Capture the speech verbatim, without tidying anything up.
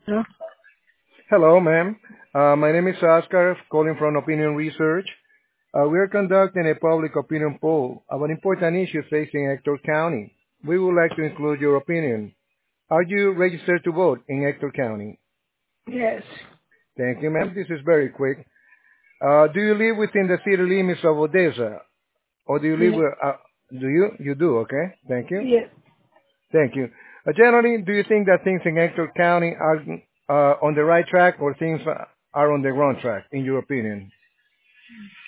No? Hello, ma'am. Uh, my name is Oscar, calling from Opinion Research. Uh, we are conducting a public opinion poll about important issues facing Hector County. We would like to include your opinion. Are you registered to vote in Hector County? Yes. Thank you, ma'am. This is very quick. Uh, do you live within the city limits of Odessa, or do you live Yes. where? Uh, do you? You do. Okay. Thank you. Yes. Thank you. Uh, generally, do you think that things in Hector County are uh, on the right track, or things are on the wrong track, in your opinion?